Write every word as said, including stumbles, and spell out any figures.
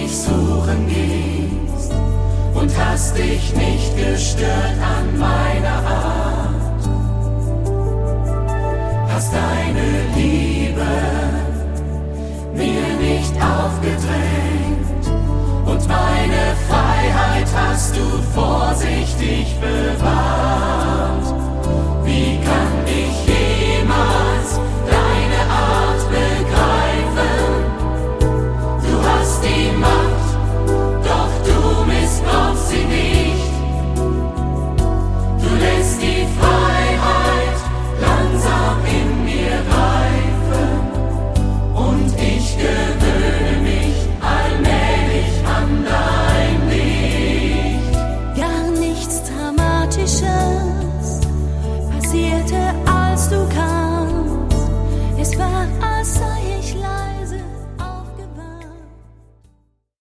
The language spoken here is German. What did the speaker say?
mich suchen gehst und hast dich nicht gestört an meiner Art. Hast deine Liebe mir nicht aufgedrängt und meine Freiheit hast du vorsichtig bewahrt. Wie kann ich jemals deine Art begreifen? Du hast die Macht, doch du missbrauchst sie nicht. Du lässt die Freiheit langsam in mir reifen und ich gewöhne mich allmählich an dein Licht. Gar nichts Dramatisches passierte, als du kamst. Es war, als sei ich live.